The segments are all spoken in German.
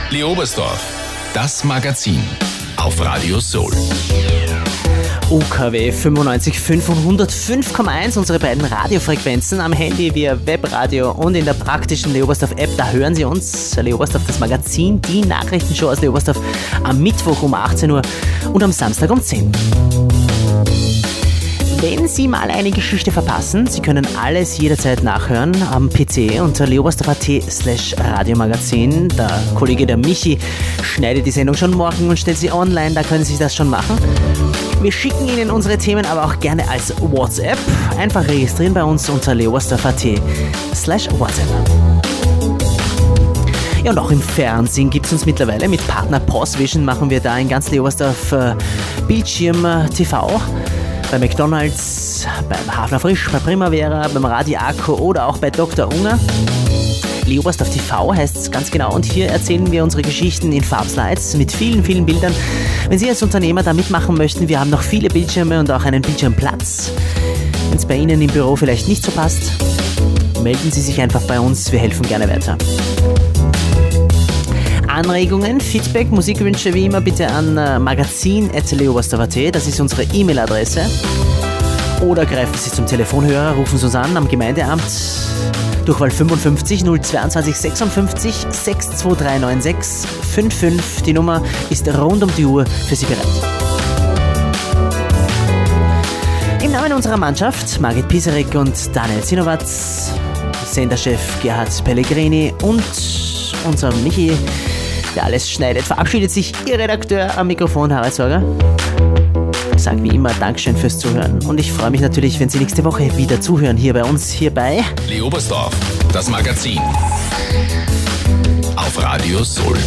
Leobersdorf, das Magazin auf Radio Soul. UKW 95.5 und 105,1, unsere beiden Radiofrequenzen am Handy via Webradio und in der praktischen Leobersdorf-App, da hören Sie uns. Leobersdorf, das Magazin, die Nachrichtenshow aus Leobersdorf am Mittwoch um 18 Uhr und am Samstag um 10 Uhr. Wenn Sie mal eine Geschichte verpassen, Sie können alles jederzeit nachhören am PC unter leobersdorf.at/Radiomagazin. Der Kollege, der Michi, schneidet die Sendung schon morgen und stellt sie online, da können Sie das schon machen. Wir schicken Ihnen unsere Themen aber auch gerne als WhatsApp. Einfach registrieren bei uns unter leobersdorf.at/WhatsApp. Ja, und auch im Fernsehen gibt es uns mittlerweile. Mit Partner POSVision machen wir da in ganz Leobersdorf Bildschirm TV. Bei McDonald's, beim Hafner Frisch, bei Primavera, beim Radio Akku oder auch bei Dr. Unger. Leobersdorf TV heißt es ganz genau, und hier erzählen wir unsere Geschichten in Farbslides mit vielen, vielen Bildern. Wenn Sie als Unternehmer da mitmachen möchten, wir haben noch viele Bildschirme und auch einen Bildschirmplatz. Wenn es bei Ihnen im Büro vielleicht nicht so passt, melden Sie sich einfach bei uns, wir helfen gerne weiter. Anregungen, Feedback, Musikwünsche wie immer bitte an magazin@leobersdorf.at, das ist unsere E-Mail-Adresse. Oder greifen Sie zum Telefonhörer, rufen Sie uns an am Gemeindeamt. Durchwahl 55 022 56 62396 55. Die Nummer ist rund um die Uhr für Sie bereit. Im Namen unserer Mannschaft, Margit Piserek und Daniel Sinowatz, Senderchef Gerhard Pellegrini und unser Michi, der alles schneidet, verabschiedet sich Ihr Redakteur am Mikrofon, Harald Sorger. Ich sage wie immer Dankeschön fürs Zuhören und ich freue mich natürlich, wenn Sie nächste Woche wieder zuhören, hier bei uns, hier bei Leobersdorf, das Magazin auf Radio Soul.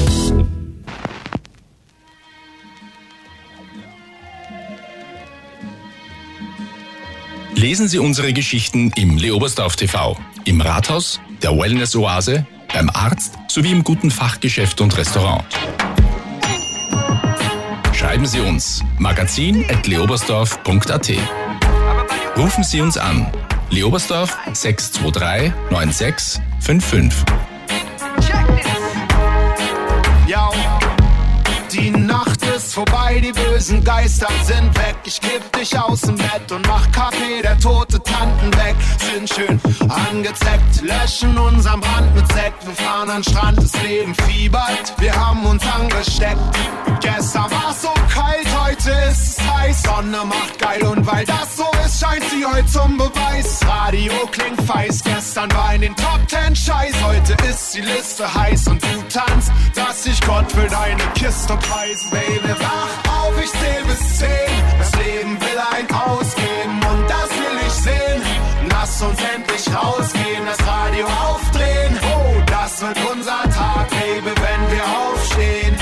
Lesen Sie unsere Geschichten im Leobersdorf TV, im Rathaus, der Wellness-Oase, beim Arzt sowie im guten Fachgeschäft und Restaurant. Schreiben Sie uns magazin@leobersdorf.at. Rufen Sie uns an Leobersdorf 623 96 55. Die Nacht ist vorbei, die bösen Geister sind weg. Ich kipp dich aus dem Bett und mach Kaffee, der tote Tanten weg. Sind schön angezeckt, löschen unseren Brand mit Sekt. Wir fahren an den Strand, das Leben fiebert, wir haben uns angesteckt. Gestern war's so kalt, heute ist es heiß. Sonne macht geil und weil das so ist, scheint sie heute zum Beweis. Radio klingt feist, gestern war in den Top 10 Scheiß. Heute ist die Liste heiß und du tanzt, dass sich Gott für deine Kiste preisen. Baby, wach auf, ich zähl bis 10. Das Leben will ein ausgeben und das will ich sehen. Lass uns endlich rausgehen, das Radio aufdrehen. Oh, das wird unser Tag, Baby, wenn wir aufstehen.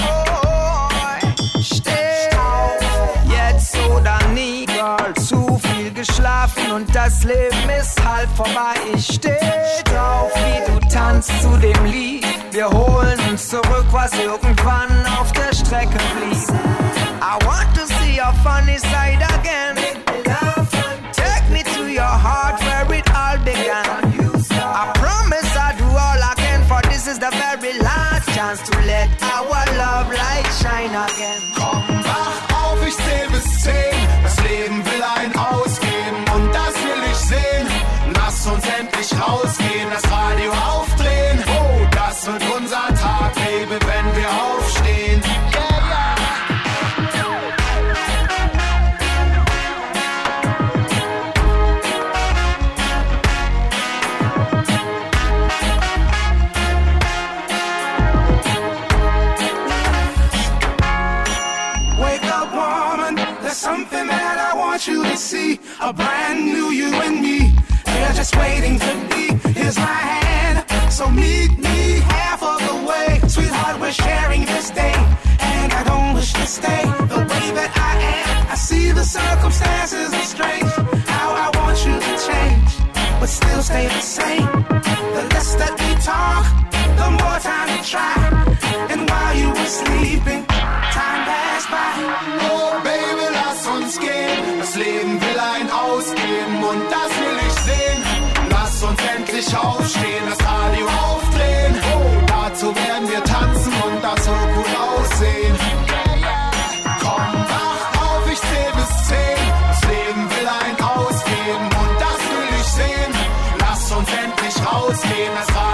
Steh auf, jetzt oder nie, Girl. Zu viel geschlafen und das Leben ist halb vorbei. Ich steh drauf, wie du tanzt zu dem Lied. Wir holen uns zurück, was irgendwann auf der Strecke blieb. I want to see your funny side again. Take me to your heart where it all began. I promise I'll do all I can, for this is the very last chance to let our love light shine again. Komm, wach auf, ich zähl bis 10. Das Leben will ein ausgeben und das will ich sehen. Lass uns endlich rausgehen, das Radio aufdrehen. Oh, das wird unser Tag, Baby, wenn wir aufstehen. Something that I want you to see, a brand new you and me. They're just waiting to be. Here's my hand, so meet me half of the way. Sweetheart, we're sharing this day, and I don't wish to stay the way that I am. I see the circumstances are strange, how I want you to change, but still stay the same. The less that we talk, the more time we try. And while you were sleeping, time passed by. Oh baby, lass uns gehen. Das Leben will ein ausgeben und das will ich sehen. Lass uns endlich aufstehen, das Radio aufdrehen. Oh, dazu werden wir tanzen und das gehen das Rad